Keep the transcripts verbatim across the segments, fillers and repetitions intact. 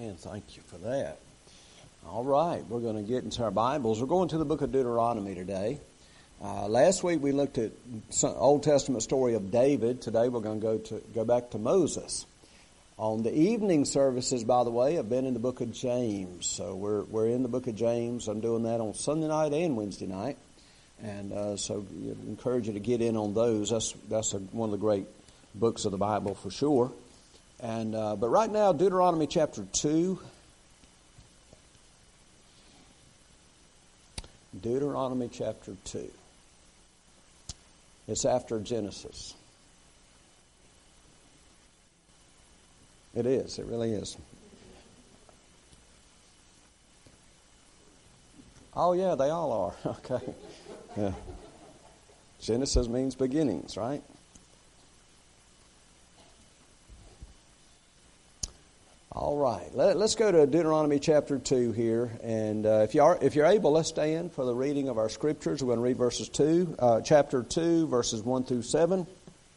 Amen. Thank you for that. All right, we're going to get into our Bibles. We're going to the book of Deuteronomy today. Uh, last week we looked at some Old Testament story of David. Today we're going to go to go back to Moses. On the evening services, by the way, I've been in the book of James. So we're we're in the book of James. I'm doing that on Sunday night and Wednesday night, and uh, so I encourage you to get in on those. That's that's a, one of the great books of the Bible for sure. And uh, but right now, Deuteronomy chapter two. Deuteronomy chapter two. It's after Genesis. It is. It really is. Oh, yeah, they all are. Okay. Yeah. Genesis means beginnings, right? All right. Let, let's go to Deuteronomy chapter two here. And uh, if, you are, if you're able, let's stand for the reading of our scriptures. We're going to read verses two, uh, chapter two, verses one through seven.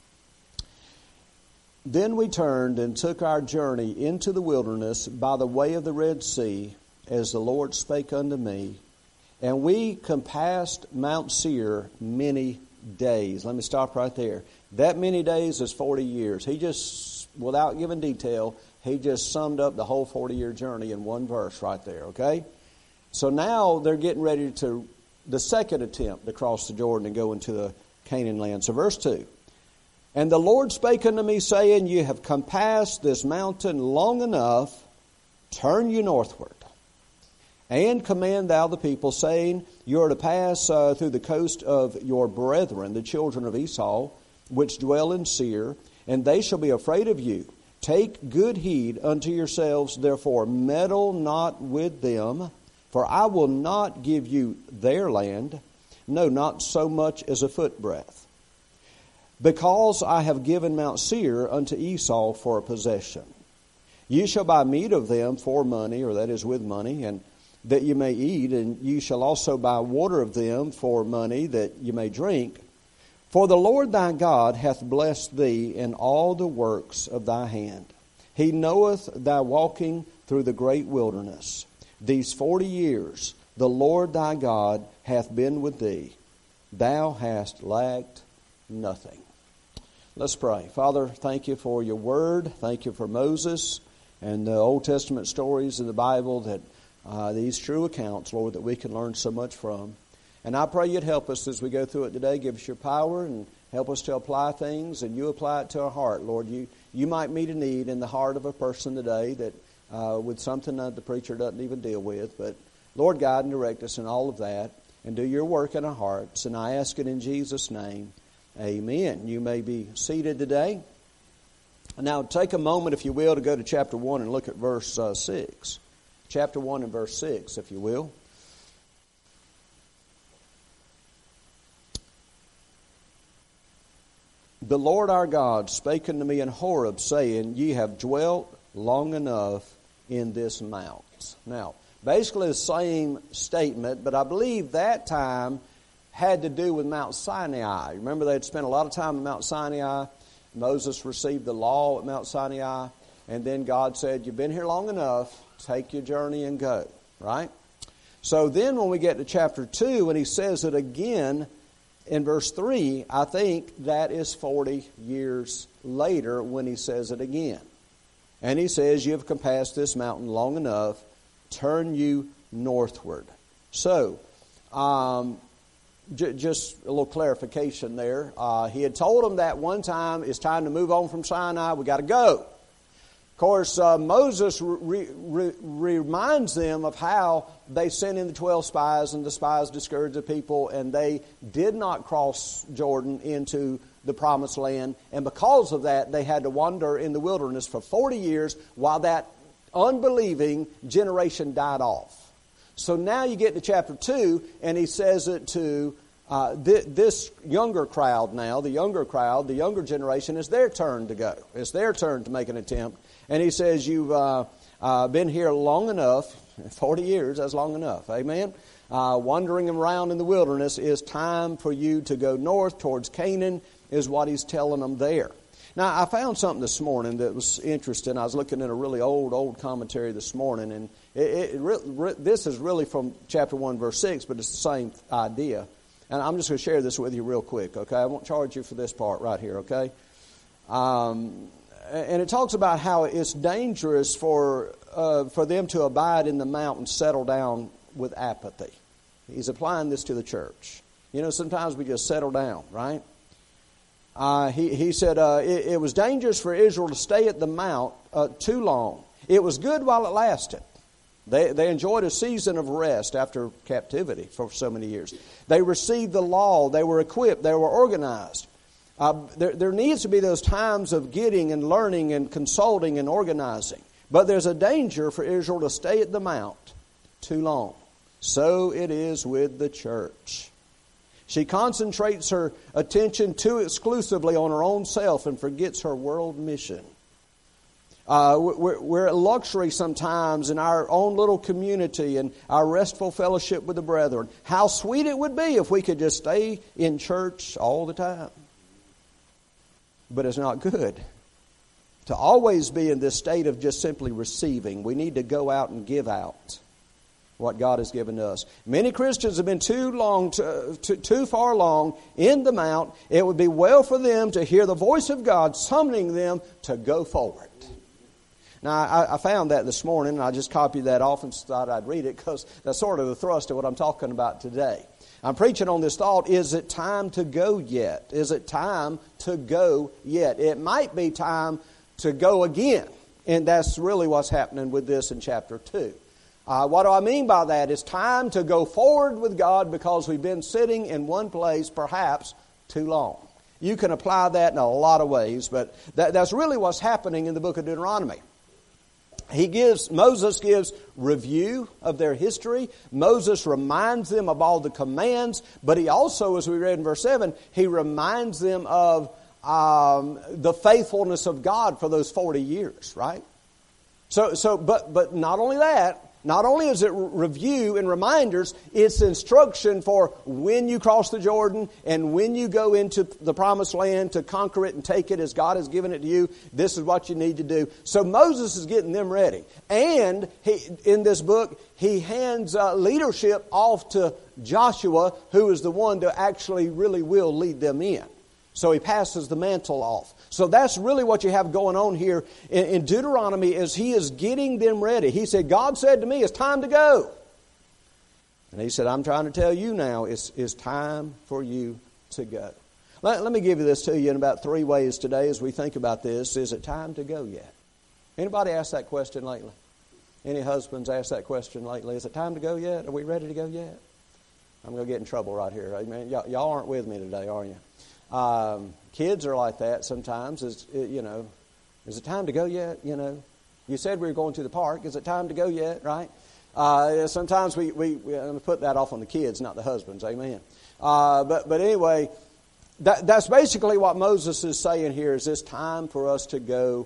Then we turned and took our journey into the wilderness by the way of the Red Sea, as the Lord spake unto me. And we compassed Mount Seir many days. Let me stop right there. That many days is forty years. He just, without giving detail, he just summed up the whole forty-year journey in one verse right there, okay? So now they're getting ready to, the second attempt to cross the Jordan and go into the Canaan land. So verse two. And the Lord spake unto me, saying, Ye have compassed this mountain long enough, turn you northward. And command thou the people, saying, You are to pass uh, through the coast of your brethren, the children of Esau, which dwell in Seir, and they shall be afraid of you. Take good heed unto yourselves, therefore meddle not with them, for I will not give you their land, no, not so much as a footbreadth. Because I have given Mount Seir unto Esau for a possession. Ye shall buy meat of them for money, or that is with money, and that you may eat, and ye shall also buy water of them for money, that you may drink. For the Lord thy God hath blessed thee in all the works of thy hand. He knoweth thy walking through the great wilderness. These forty years the Lord thy God hath been with thee. Thou hast lacked nothing. Let's pray. Father, thank you for your word. Thank you for Moses and the Old Testament stories in the Bible, that uh, these true accounts, Lord, that we can learn so much from. And I pray you'd help us as we go through it today. Give us your power and help us to apply things, and you apply it to our heart. Lord, you, you might meet a need in the heart of a person today that uh, with something that the preacher doesn't even deal with. But Lord, guide and direct us in all of that, and do your work in our hearts. And I ask it in Jesus' name. Amen. You may be seated today. Now take a moment, if you will, to go to chapter one and look at verse uh, six. Chapter one and verse six, if you will. The Lord our God spake unto me in Horeb, saying, Ye have dwelt long enough in this mount. Now, basically the same statement, but I believe that time had to do with Mount Sinai. Remember, they had spent a lot of time at Mount Sinai. Moses received the law at Mount Sinai, and then God said, You've been here long enough, take your journey and go, right? So then when we get to chapter two, and he says it again, in verse three, I think that is forty years later when he says it again. And he says, You have compassed this mountain long enough, turn you northward. So, um, j- just a little clarification there. Uh, he had told them that one time, it's time to move on from Sinai, we got to go. Of course, uh, Moses re- re- reminds them of how they sent in the twelve spies, and the spies discouraged the people, and they did not cross Jordan into the promised land. And because of that, they had to wander in the wilderness for forty years while that unbelieving generation died off. So now you get to chapter two, and he says it to uh, th- this younger crowd now, the younger crowd, the younger generation, is their turn to go. It's their turn to make an attempt. And he says, You've uh, uh, been here long enough, forty years, that's long enough, amen? Uh, wandering around in the wilderness, is time for you to go north towards Canaan, is what he's telling them there. Now, I found something this morning that was interesting. I was looking at a really old, old commentary this morning, and it, it, it, this is really from chapter one, verse six, but it's the same idea. And I'm just going to share this with you real quick, okay? I won't charge you for this part right here, okay? Um, and it talks about how it's dangerous for uh, for them to abide in the mount and settle down with apathy. He's applying this to the church. You know, sometimes we just settle down, right? Uh, he, he said uh, it, it was dangerous for Israel to stay at the mount uh, too long. It was good while it lasted. They, they enjoyed a season of rest after captivity for so many years. They received the law. They were equipped. They were organized. Uh, there, there needs to be those times of getting and learning and consulting and organizing. But there's a danger for Israel to stay at the mount too long. So it is with the church. She concentrates her attention too exclusively on her own self and forgets her world mission. Uh, we're, we're at luxury sometimes in our own little community and our restful fellowship with the brethren. How sweet it would be if we could just stay in church all the time. But it's not good to always be in this state of just simply receiving. We need to go out and give out what God has given us. Many Christians have been too long, to, to, too far along in the mount. It would be well for them to hear the voice of God summoning them to go forward. Now, I, I found that this morning, and I just copied that off and thought I'd read it because that's sort of the thrust of what I'm talking about today. I'm preaching on this thought, is it time to go yet? Is it time to go yet? It might be time to go again. And that's really what's happening with this in chapter two. Uh, what do I mean by that? It's time to go forward with God because we've been sitting in one place perhaps too long. You can apply that in a lot of ways, but that, that's really what's happening in the book of Deuteronomy. He gives, Moses gives review of their history. Moses reminds them of all the commands, but he also, as we read in verse seven, he reminds them of um, the faithfulness of God for those forty years, right? So, so, but, but not only that, not only is it review and reminders, it's instruction for when you cross the Jordan and when you go into the promised land to conquer it and take it as God has given it to you. This is what you need to do. So Moses is getting them ready. And he, in this book, he hands uh, leadership off to Joshua, who is the one to actually really will lead them in. So he passes the mantle off. So that's really what you have going on here in, in Deuteronomy is he is getting them ready. He said, God said to me, it's time to go. And he said, I'm trying to tell you now, it's, it's time for you to go. Let, let me give you this to you in about three ways today as we think about this. Is it time to go yet? Anybody asked that question lately? Any husbands asked that question lately? Is it time to go yet? Are we ready to go yet? I'm going to get in trouble right here. Amen. Y'all, y'all aren't with me today, are you? Um, kids are like that sometimes. Is you know, is it time to go yet? You know, you said we were going to the park. Is it time to go yet? Right? Uh, sometimes we we, we put that off on the kids, not the husbands. Amen. Uh, but but anyway, that, that's basically what Moses is saying here. Is it's time for us to go.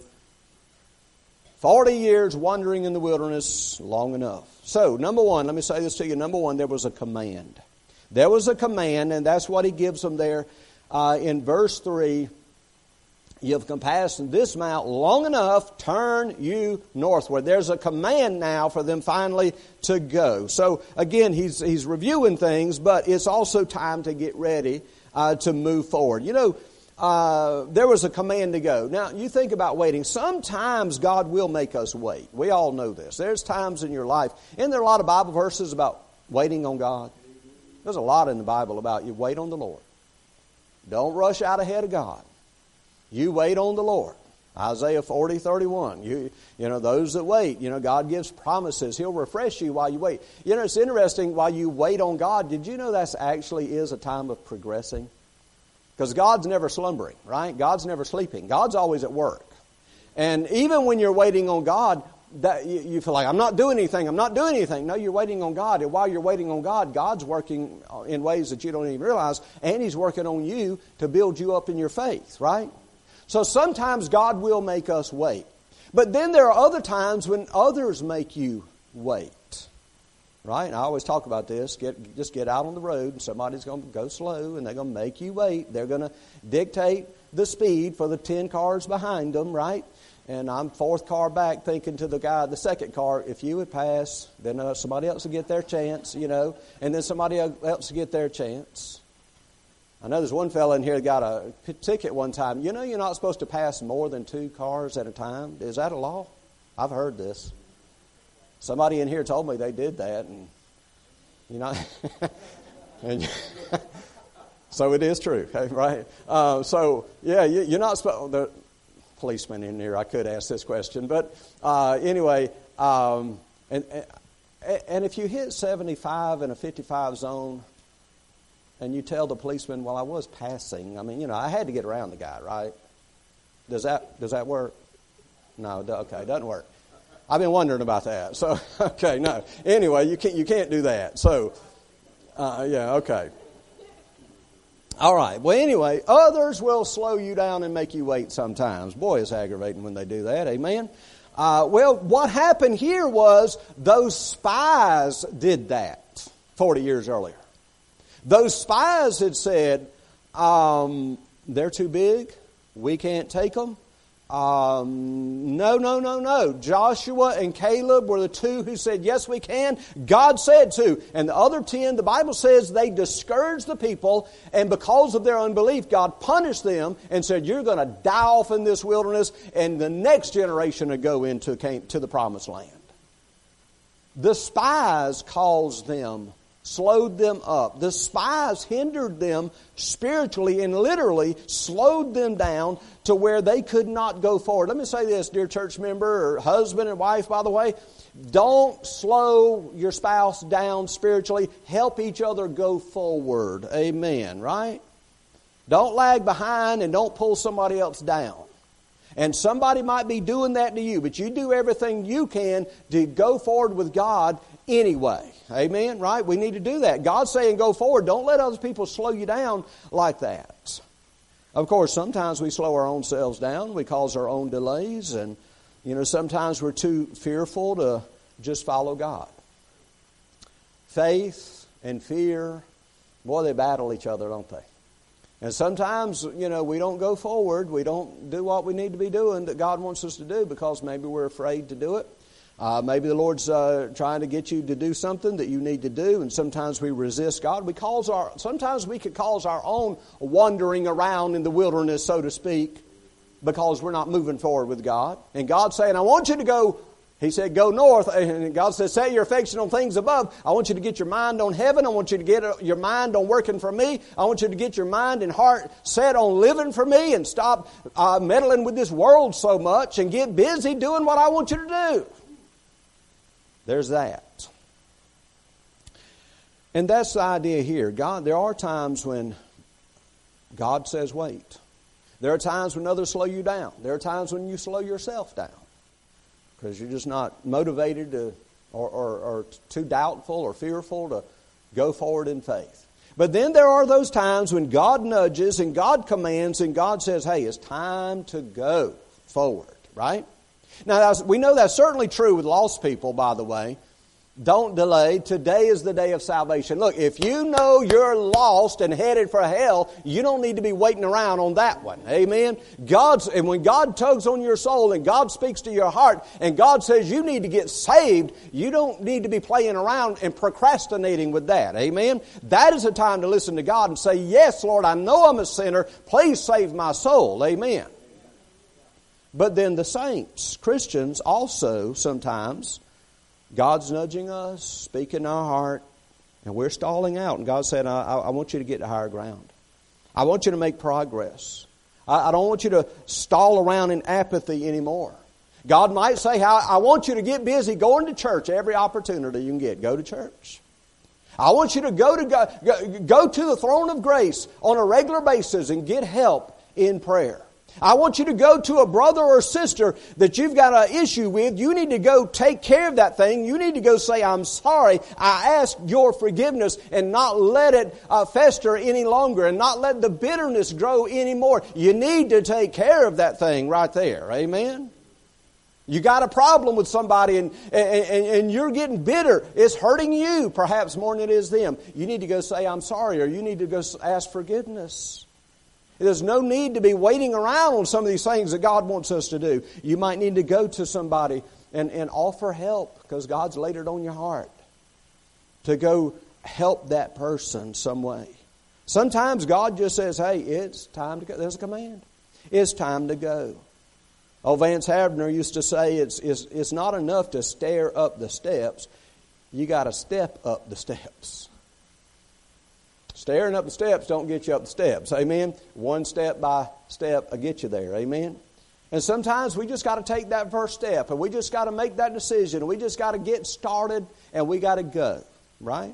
Forty years wandering in the wilderness, long enough. So number one, let me say this to you. Number one, there was a command. There was a command, and that's what he gives them there. Uh, in verse three, you've compassed this mount long enough, turn you northward. There's a command now for them finally to go. So again, he's he's reviewing things, but it's also time to get ready uh, to move forward. You know, uh, there was a command to go. Now, you think about waiting. Sometimes God will make us wait. We all know this. There's times in your life, and there are a lot of Bible verses about waiting on God. There's a lot in the Bible about you wait on the Lord. Don't rush out ahead of God. You wait on the Lord. Isaiah forty, thirty-one. You, you know, those that wait, you know, God gives promises. He'll refresh you while you wait. You know, it's interesting, while you wait on God, did you know that actually is a time of progressing? Because God's never slumbering, right? God's never sleeping. God's always at work. And even when you're waiting on God, that you, you feel like, I'm not doing anything, I'm not doing anything. No, you're waiting on God. And while you're waiting on God, God's working in ways that you don't even realize. And He's working on you to build you up in your faith, right? So sometimes God will make us wait. But then there are other times when others make you wait. Right? And I always talk about this. Get, just get out on the road and somebody's going to go slow and they're going to make you wait. They're going to dictate the speed for the ten cars behind them, right? And I'm fourth car back thinking to the guy, the second car, if you would pass, then uh, somebody else would get their chance, you know, and then somebody else would get their chance. I know there's one fella in here that got a ticket one time. You know you're not supposed to pass more than two cars at a time? Is that a law? I've heard this. Somebody in here told me they did that, and you know, and so it is true, right? Uh, so yeah, you, you're not supposed. The policeman in here, I could ask this question, but uh, anyway, um, and and if you hit seventy-five in a fifty-five zone, and you tell the policeman, "Well, I was passing," I mean, you know, I had to get around the guy, right? Does that does that work? No, okay, it doesn't work. I've been wondering about that. So, okay, no. Anyway, you can't you can't do that. So, uh, yeah, okay. All right. Well, anyway, others will slow you down and make you wait sometimes. Boy, it's aggravating when they do that. Amen. Uh, well, what happened here was those spies did that forty years earlier. Those spies had said, um, they're too big. We can't take them. Um, no, no, no, no. Joshua and Caleb were the two who said, yes, we can. God said to. And the other ten, the Bible says they discouraged the people, and because of their unbelief, God punished them and said, you're going to die off in this wilderness, and the next generation to go into to the promised land. The spies caused them, slowed them up. The spies hindered them spiritually and literally slowed them down to where they could not go forward. Let me say this, dear church member or husband and wife, by the way. Don't slow your spouse down spiritually. Help each other go forward. Amen, right? Don't lag behind and don't pull somebody else down. And somebody might be doing that to you, but you do everything you can to go forward with God anyway. Amen, right? We need to do that. God's saying go forward. Don't let other people slow you down like that. Of course, sometimes we slow our own selves down. We cause our own delays. And, you know, sometimes we're too fearful to just follow God. Faith and fear, boy, they battle each other, don't they? And sometimes, you know, we don't go forward. We don't do what we need to be doing that God wants us to do because maybe we're afraid to do it. Uh, maybe the Lord's uh, trying to get you to do something that you need to do, and sometimes we resist God. We cause our sometimes we could cause our own wandering around in the wilderness, so to speak, because we're not moving forward with God. And God's saying, I want you to go, He said, go north. And God says, set your affection on things above. I want you to get your mind on heaven. I want you to get your mind on working for me. I want you to get your mind and heart set on living for me and stop uh, meddling with this world so much and get busy doing what I want you to do. There's that. And that's the idea here. God, there are times when God says wait. There are times when others slow you down. There are times when you slow yourself down because you're just not motivated to, or, or, or too doubtful or fearful to go forward in faith. But then there are those times when God nudges and God commands and God says, hey, it's time to go forward, right? Now, we know that's certainly true with lost people, by the way. Don't delay. Today is the day of salvation. Look, if you know you're lost and headed for hell, you don't need to be waiting around on that one. Amen? God's, and when God tugs on your soul and God speaks to your heart and God says you need to get saved, you don't need to be playing around and procrastinating with that. Amen? That is a time to listen to God and say, yes, Lord, I know I'm a sinner. Please save my soul. Amen. But then the saints, Christians, also sometimes, God's nudging us, speaking our heart, and we're stalling out. And God said, I, I want you to get to higher ground. I want you to make progress. I, I don't want you to stall around in apathy anymore. God might say, I, I want you to get busy going to church every opportunity you can get. Go to church. I want you to go to, go, go to the throne of grace on a regular basis and get help in prayer. I want you to go to a brother or sister that you've got an issue with. You need to go take care of that thing. You need to go say, I'm sorry. I ask your forgiveness and not let it uh, fester any longer and not let the bitterness grow anymore. You need to take care of that thing right there. Amen? You got a problem with somebody and, and, and you're getting bitter. It's hurting you perhaps more than it is them. You need to go say, I'm sorry, or you need to go ask forgiveness. There's no need to be waiting around on some of these things that God wants us to do. You might need to go to somebody and, and offer help because God's laid it on your heart to go help that person some way. Sometimes God just says, hey, it's time to go. There's a command. It's time to go. Oh, Vance Havner used to say it's, it's, it's not enough to stare up the steps. You got to step up the steps. Staring up the steps don't get you up the steps. Amen? One step by step will get you there. Amen? And sometimes we just got to take that first step, and we just got to make that decision, and we just got to get started, and we got to go. Right?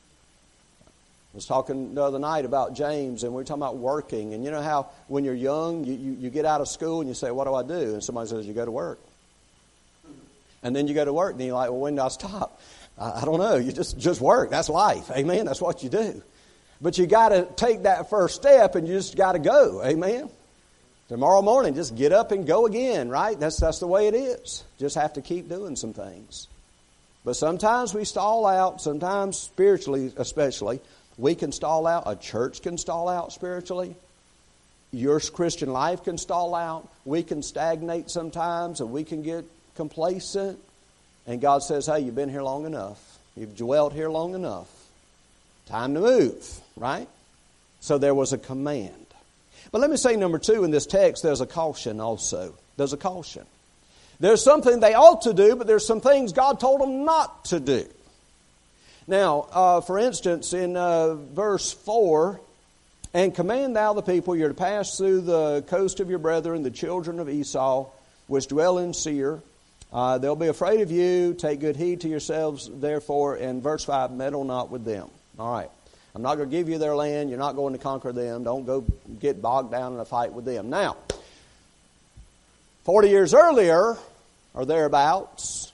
I was talking the other night about James, and we were talking about working. And you know how when you're young, you, you, you get out of school, and you say, what do I do? And somebody says, you go to work. And then you go to work, and you're like, well, when do I stop? I, I don't know. You just, just work. That's life. Amen? That's what you do. But you got to take that first step, and you just got to go. Amen? Tomorrow morning, just get up and go again, right? That's that's the way it is. Just have to keep doing some things. But sometimes we stall out. Sometimes spiritually, especially, we can stall out. A church can stall out spiritually. Your Christian life can stall out. We can stagnate sometimes, and we can get complacent. And God says, hey, you've been here long enough. You've dwelt here long enough. Time to move, right? So there was a command. But let me say number two, in this text, there's a caution also. There's a caution. There's something they ought to do, but there's some things God told them not to do. Now, uh, for instance, in uh, verse four, and command thou the people, you're to pass through the coast of your brethren, the children of Esau, which dwell in Seir. Uh, they'll be afraid of you. Take good heed to yourselves, therefore. And verse five, meddle not with them. All right. I'm not going to give you their land. You're not going to conquer them. Don't go get bogged down in a fight with them. Now, forty years earlier, or thereabouts,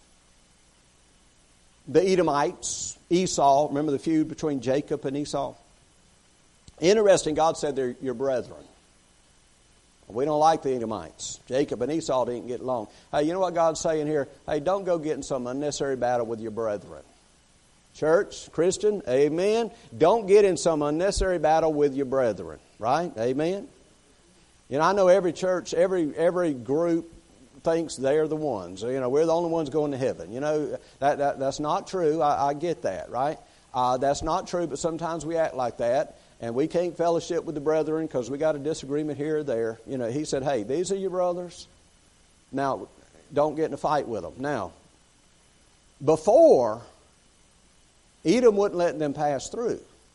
the Edomites, Esau, remember the feud between Jacob and Esau? Interesting, God said they're your brethren. We don't like the Edomites. Jacob and Esau didn't get along. Hey, you know what God's saying here? Hey, don't go get in some unnecessary battle with your brethren. Church, Christian, amen. Don't get in some unnecessary battle with your brethren, right? Amen. You know, I know every church, every every group thinks they're the ones. You know, we're the only ones going to heaven. You know, that, that that's not true. I, I get that, right? Uh, that's not true, but sometimes we act like that, and we can't fellowship with the brethren because we got a disagreement here or there. You know, he said, hey, these are your brothers. Now, don't get in a fight with them. Now, before, Edom wouldn't let them pass through.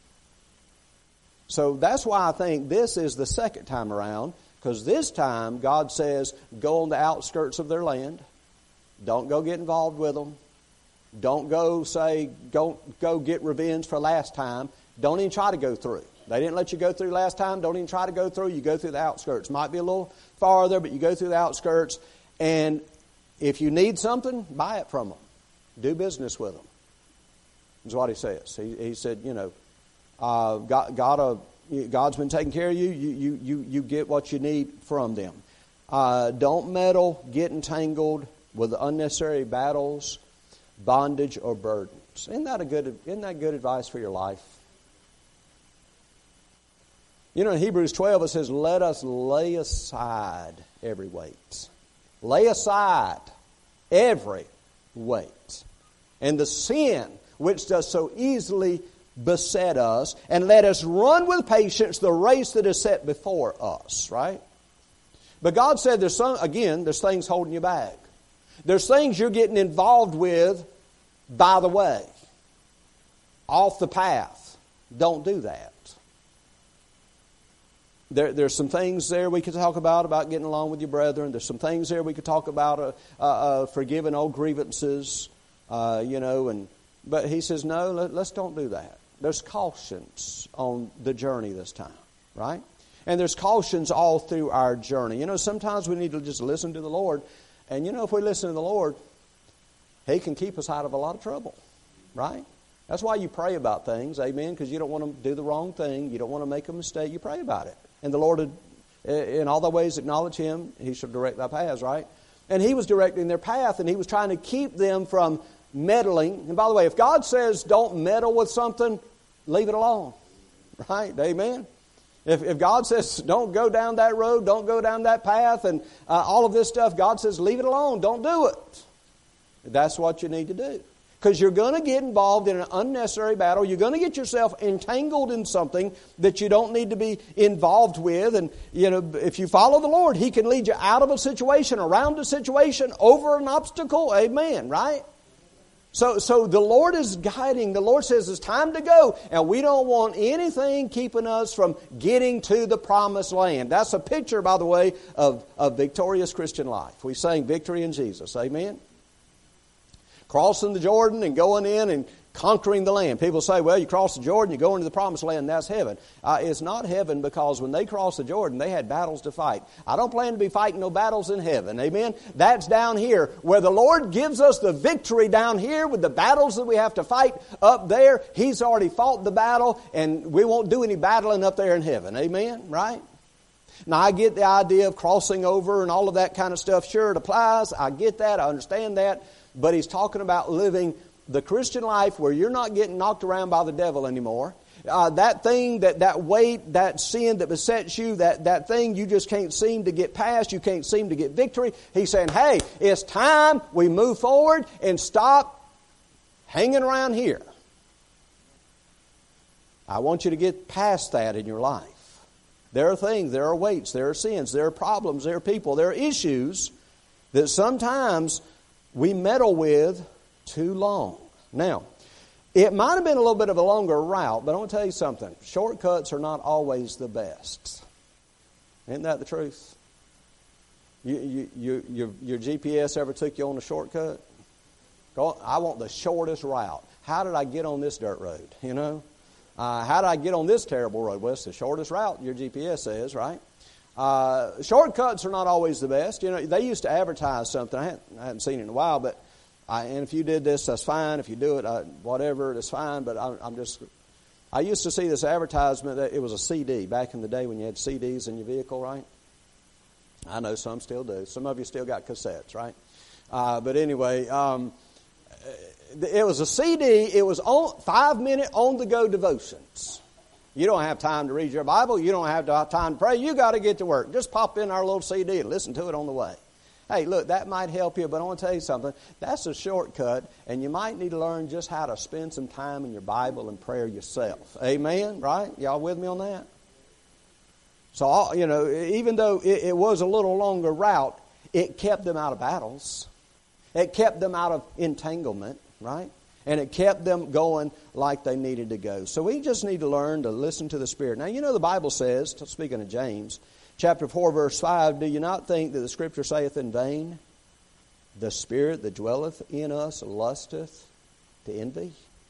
So that's why I think this is the second time around, because this time God says, go on the outskirts of their land. Don't go get involved with them. Don't go say, don't go get revenge for last time. Don't even try to go through. They didn't let you go through last time. Don't even try to go through. You go through the outskirts. Might be a little farther, but you go through the outskirts. And if you need something, buy it from them. Do business with them. Is what he says. He, he said, you know, uh, God, God, uh, God's been taking care of you. You, you, you, you get what you need from them. Uh, don't meddle, get entangled with unnecessary battles, bondage, or burdens. Isn't that a good? Isn't that good advice for your life? You know, in Hebrews twelve it says, "Let us lay aside every weight, lay aside every weight, and the sin which does so easily beset us, and let us run with patience the race that is set before us." Right? But God said, "There's some again. There's things holding you back. There's things you're getting involved with by the way, off the path. Don't do that." There, there's some things there we could talk about, about getting along with your brethren. There's some things there we could talk about, uh, uh, uh, forgiving old grievances, uh, you know. And but he says, no, let, let's don't do that. There's cautions on the journey this time, right? And there's cautions all through our journey. You know, sometimes we need to just listen to the Lord. And, you know, if we listen to the Lord, He can keep us out of a lot of trouble, right? That's why you pray about things, amen, because you don't want to do the wrong thing. You don't want to make a mistake. You pray about it. And the Lord, in all the ways, acknowledge Him. He shall direct thy paths, right? And He was directing their path, and He was trying to keep them from meddling. And by the way, if God says don't meddle with something, leave it alone, right? Amen? If, if God says, don't go down that road, don't go down that path, and uh, all of this stuff, God says, leave it alone, don't do it. That's what you need to do. Because you're going to get involved in an unnecessary battle. You're going to get yourself entangled in something that you don't need to be involved with. And, you know, if you follow the Lord, He can lead you out of a situation, around a situation, over an obstacle. Amen, right? So, so the Lord is guiding. The Lord says it's time to go. And we don't want anything keeping us from getting to the promised land. That's a picture, by the way, of a victorious Christian life. We sang victory in Jesus. Amen? Crossing the Jordan and going in and conquering the land. People say, well, you cross the Jordan, you go into the promised land, and that's heaven. Uh, it's not heaven because when they crossed the Jordan, they had battles to fight. I don't plan to be fighting no battles in heaven. Amen? That's down here. Where the Lord gives us the victory down here with the battles that we have to fight up there, He's already fought the battle, and we won't do any battling up there in heaven. Amen? Right? Now, I get the idea of crossing over and all of that kind of stuff. Sure, it applies. I get that. I understand that. But He's talking about living the Christian life where you're not getting knocked around by the devil anymore. Uh, that thing, that, that weight, that sin that besets you, that, that thing you just can't seem to get past, you can't seem to get victory. He's saying, hey, it's time we move forward and stop hanging around here. I want you to get past that in your life. There are things, there are weights, there are sins, there are problems, there are people, there are issues that sometimes we meddle with too long. Now, it might have been a little bit of a longer route, but I want to tell you something. Shortcuts are not always the best. Isn't that the truth? You, you, you, your, your G P S ever took you on a shortcut? Go, I want the shortest route. How did I get on this dirt road? You know? Uh, how did I get on this terrible road? Well, it's the shortest route, your G P S says, right? Uh, shortcuts are not always the best. You know, they used to advertise something. I hadn't, I hadn't seen it in a while, but I, and if you did this, that's fine. If you do it, I, whatever, that's fine. But I, I'm just, I used to see this advertisement that it was a C D back in the day when you had C Ds in your vehicle, right? I know some still do. Some of you still got cassettes, right? Uh, but anyway, um, it was a C D. It was on, five-minute on-the-go devotions. You don't have time to read your Bible. You don't have time to pray. You got to get to work. Just pop in our little C D and listen to it on the way. Hey, look, that might help you, but I want to tell you something. That's a shortcut, and you might need to learn just how to spend some time in your Bible and prayer yourself. Amen? Right? Y'all with me on that? So, you know, even though it, it was a little longer route, it kept them out of battles. It kept them out of entanglement, right? And it kept them going like they needed to go. So we just need to learn to listen to the Spirit. Now, you know the Bible says, speaking of James, chapter four, verse five, do you not think that the Scripture saith in vain, the Spirit that dwelleth in us lusteth to envy?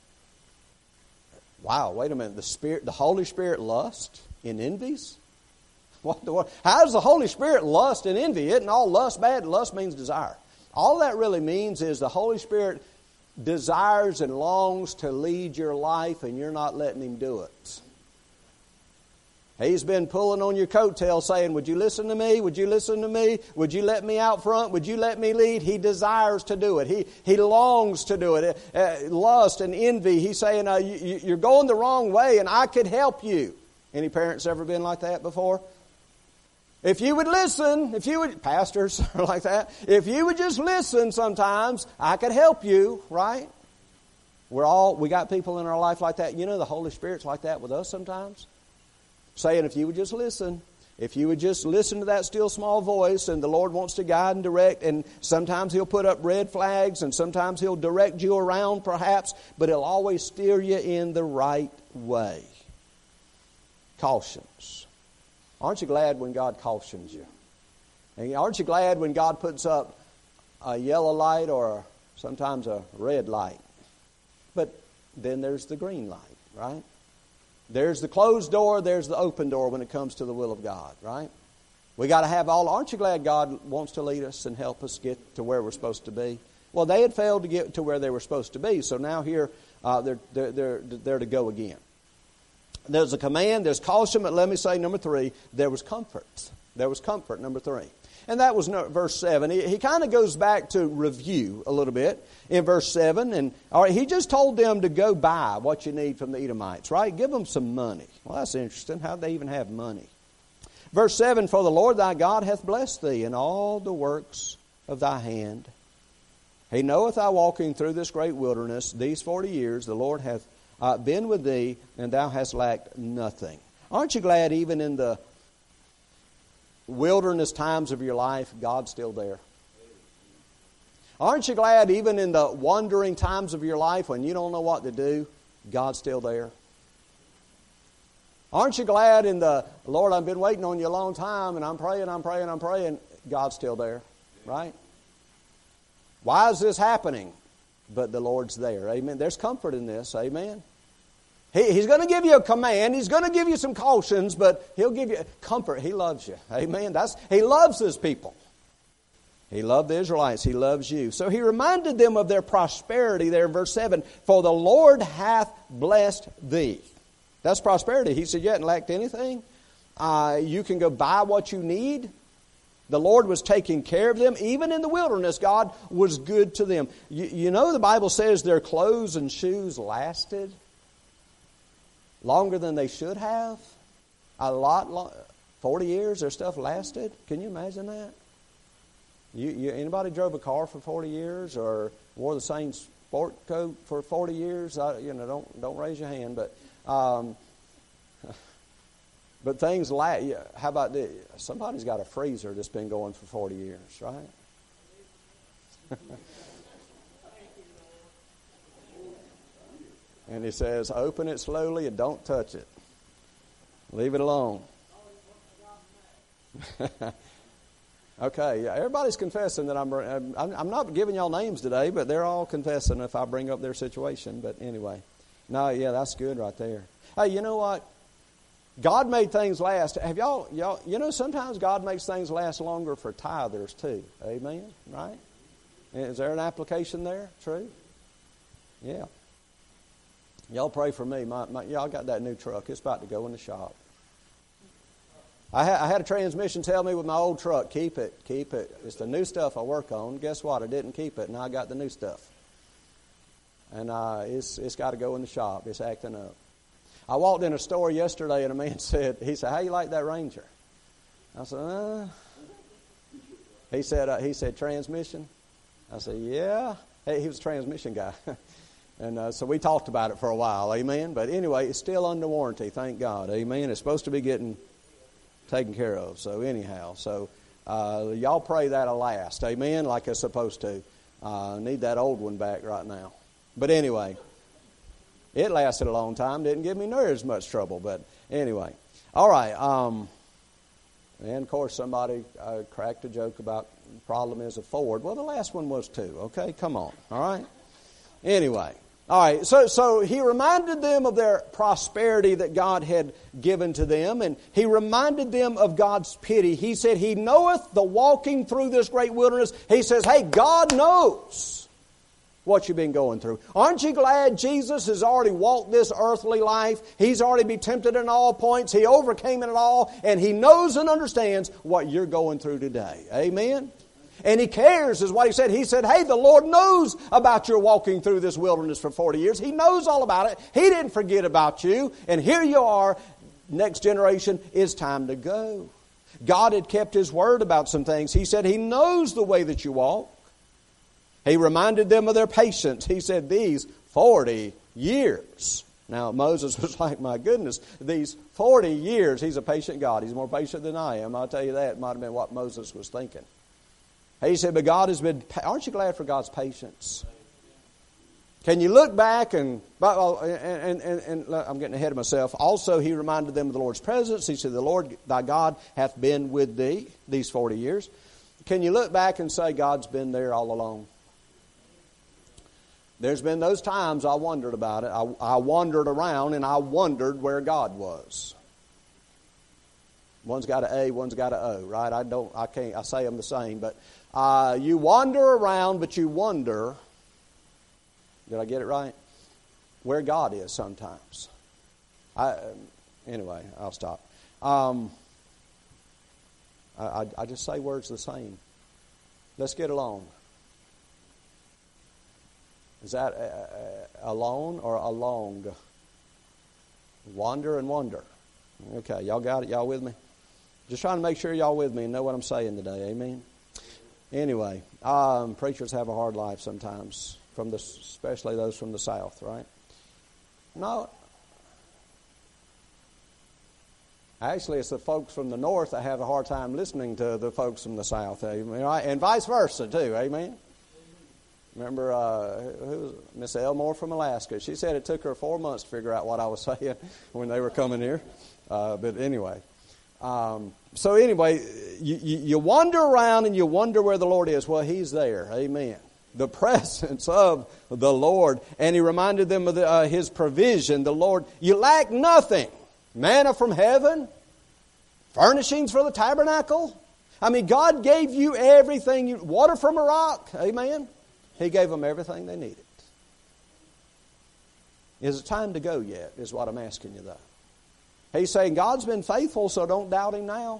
Wow, wait a minute. The Spirit, the Holy Spirit lust in envies? What the, what, how does the Holy Spirit lust and envy? Isn't all lust bad? Lust means desire. All that really means is the Holy Spirit desires and longs to lead your life, and you're not letting Him do it. He's been pulling on your coattail saying, would you listen to me? Would you listen to me? Would you let me out front? Would you let me lead? He desires to do it. He he longs to do it. Uh, lust and envy. He's saying, uh, you, you're going the wrong way, and I could help you. Any parents ever been like that before? If you would listen, if you would, pastors are like that, if you would just listen sometimes, I could help you, right? We're all, we got people in our life like that. You know, the Holy Spirit's like that with us sometimes. Saying, if you would just listen, if you would just listen to that still small voice, and the Lord wants to guide and direct, and sometimes He'll put up red flags, and sometimes He'll direct you around perhaps, but He'll always steer you in the right way. Cautions. Aren't you glad when God cautions you? And aren't you glad when God puts up a yellow light or sometimes a red light? But then there's the green light, right? There's the closed door, there's the open door when it comes to the will of God, right? We got to have all. Aren't you glad God wants to lead us and help us get to where we're supposed to be? Well, they had failed to get to where they were supposed to be, so now here uh, they're, they're, they're, they're to go again. There's a command, there's caution, but let me say, number three, there was comfort. There was comfort, number three. And that was no, verse seven. He, he kind of goes back to review a little bit in verse seven. And all right, he just told them to go buy what you need from the Edomites, right? Give them some money. Well, that's interesting. How'd they even have money? Verse seven, for the Lord thy God hath blessed thee in all the works of thy hand. He knoweth thou walking through this great wilderness these forty years. The Lord hath uh, been with thee, and thou hast lacked nothing. Aren't you glad even in the wilderness times of your life, God's still there? Aren't you glad even in the wandering times of your life when you don't know what to do, God's still there? Aren't you glad in the, Lord, I've been waiting on you a long time, and I'm praying, I'm praying, I'm praying, God's still there, right? Why is this happening? But the Lord's there, amen. There's comfort in this, amen. He, he's going to give you a command, He's going to give you some cautions, but He'll give you comfort. He loves you, amen. That's He loves His people. He loved the Israelites, He loves you. So He reminded them of their prosperity there in verse seven, for the Lord hath blessed thee. That's prosperity. He said, you haven't lacked anything. Uh, you can go buy what you need. The Lord was taking care of them. Even in the wilderness, God was good to them. You, you know the Bible says their clothes and shoes lasted longer than they should have. A lot, long, forty years their stuff lasted. Can you imagine that? You, you, anybody drove a car for forty years or wore the same sport coat for forty years? I, you know, don't don't raise your hand, but um, but things last. Yeah, how about this? Somebody's got a freezer that's been going for forty years, right? And he says, open it slowly and don't touch it. Leave it alone. Okay, yeah, everybody's confessing that I'm, I'm. I'm not giving y'all names today, but they're all confessing if I bring up their situation. But anyway, no, yeah, that's good right there. Hey, you know what? God made things last. Have y'all, y'all? You know, sometimes God makes things last longer for tithers too. Amen. Right? Is there an application there? True. Yeah. Y'all pray for me. My, my, y'all got that new truck. It's about to go in the shop. I, ha- I had a transmission tell me with my old truck, keep it, keep it. It's the new stuff I work on. Guess what? I didn't keep it, and I got the new stuff. And uh, it's it's got to go in the shop. It's acting up. I walked in a store yesterday, and a man said, he said, how you like that Ranger? I said, uh. He said, uh, he said, transmission? I said, yeah. Hey, he was a transmission guy. And uh, so we talked about it for a while, amen. But anyway, it's still under warranty, thank God, amen. It's supposed to be getting taken care of. So anyhow, so uh, y'all pray that'll last, amen, like it's supposed to. Uh, need that old one back right now. But anyway, it lasted a long time. Didn't give me near as much trouble. But anyway, all right. Um, and of course, somebody uh, cracked a joke about the problem is a Ford. Well, the last one was too. Okay, come on. All right. Anyway. All right, so so he reminded them of their prosperity that God had given to them, and he reminded them of God's pity. He said, He knoweth the walking through this great wilderness. He says, hey, God knows what you've been going through. Aren't you glad Jesus has already walked this earthly life? He's already been tempted in all points. He overcame it all, and He knows and understands what you're going through today. Amen? And He cares, is what He said. He said, hey, the Lord knows about your walking through this wilderness for forty years. He knows all about it. He didn't forget about you. And here you are. Next generation, it's time to go. God had kept His word about some things. He said He knows the way that you walk. He reminded them of their patience. He said, these forty years. Now, Moses was like, my goodness, these forty years, He's a patient God. He's more patient than I am. I'll tell you that. It might have been what Moses was thinking. He said, but God has been, aren't you glad for God's patience? Can you look back and, and, and, and, and I'm getting ahead of myself. Also, He reminded them of the Lord's presence. He said, the Lord thy God hath been with thee these forty years. Can you look back and say, God's been there all along? There's been those times I wondered about it. I, I wandered around and I wondered where God was. One's got an A, one's got an O, right? I don't, I can't, I say them the same, but uh, you wander around, but you wonder. Did I get it right? Where God is sometimes. I, anyway, I'll stop. Um, I, I, I just say words the same. Let's get along. Is that uh, alone or along? Wander and wonder. Okay, y'all got it? Y'all with me? Just trying to make sure y'all with me and know what I'm saying today. Amen? Anyway, um, preachers have a hard life sometimes, from the, especially those from the South, right? No. Actually, it's the folks from the North that have a hard time listening to the folks from the South. Amen? And vice versa, too. Amen? Remember, uh, who was Miss Elmore from Alaska? She said it took her four months to figure out what I was saying when they were coming here. Uh, but anyway. Um, so anyway, you, you, you wander around and you wonder where the Lord is. Well, He's there. Amen. The presence of the Lord. And He reminded them of the, uh, His provision. The Lord, you lack nothing. Manna from heaven. Furnishings for the tabernacle. I mean, God gave you everything. You, water from a rock. Amen. He gave them everything they needed. Is it time to go yet, is what I'm asking you, though. He's saying, God's been faithful, so don't doubt Him now.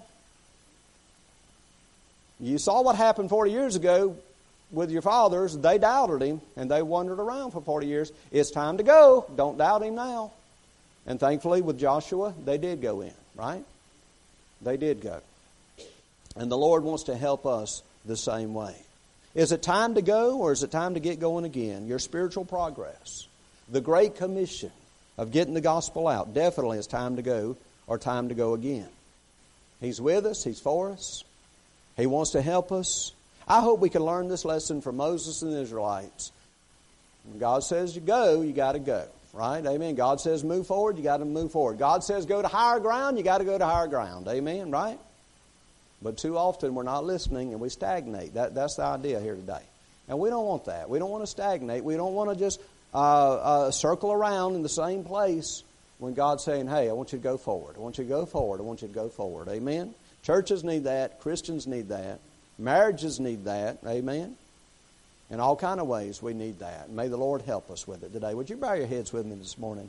You saw what happened forty years ago with your fathers. They doubted Him, and they wandered around for forty years. It's time to go. Don't doubt Him now. And thankfully, with Joshua, they did go in, right? They did go. And the Lord wants to help us the same way. Is it time to go, or is it time to get going again? Your spiritual progress. The Great Commission of getting the gospel out. Definitely it's time to go, or time to go again. He's with us. He's for us. He wants to help us. I hope we can learn this lesson from Moses and the Israelites. When God says you go, you got to go. Right? Amen. God says move forward, you got to move forward. God says go to higher ground, you got to go to higher ground. Amen. Right? But too often we're not listening and we stagnate. That, that's the idea here today. And we don't want that. We don't want to stagnate. We don't want to just uh, uh, circle around in the same place when God's saying, hey, I want you to go forward. I want you to go forward. I want you to go forward. Amen? Churches need that. Christians need that. Marriages need that. Amen? In all kind of ways we need that. May the Lord help us with it today. Would you bow your heads with me this morning?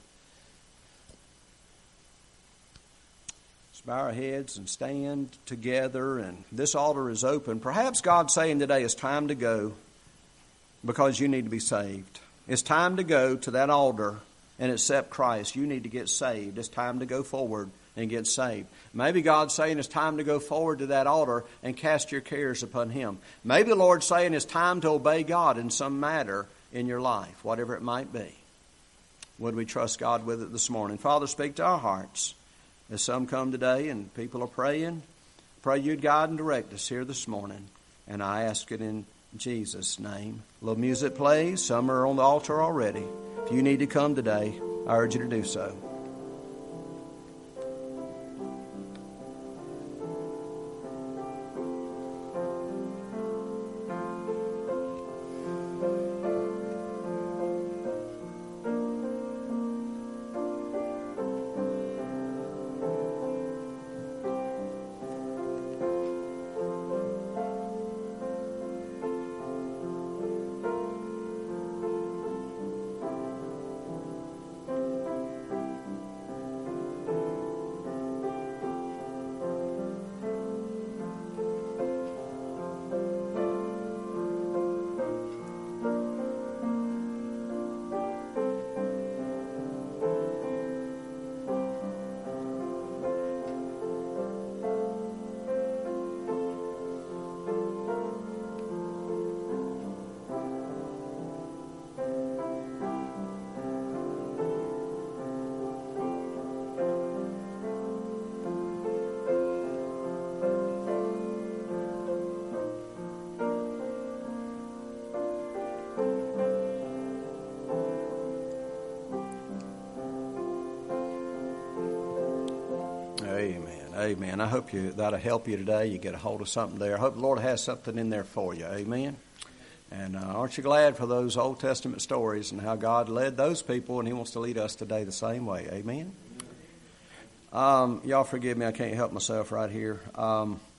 Bow our heads and stand together, and this altar is open. Perhaps God's saying today it's time to go because you need to be saved. It's time to go to that altar and accept Christ. You need to get saved. It's time to go forward and get saved. Maybe God's saying it's time to go forward to that altar and cast your cares upon Him. Maybe the Lord's saying it's time to obey God in some matter in your life, whatever it might be. Would we trust God with it this morning? Father, speak to our hearts. As some come today and people are praying, pray You'd guide and direct us here this morning. And I ask it in Jesus' name. A little music plays. Some are on the altar already. If you need to come today, I urge you to do so. Amen. Amen. I hope you that'll help you today. You get a hold of something there. I hope the Lord has something in there for you. Amen. And uh, aren't you glad for those Old Testament stories and how God led those people, and He wants to lead us today the same way. Amen. Um, y'all forgive me. I can't help myself right here. Um,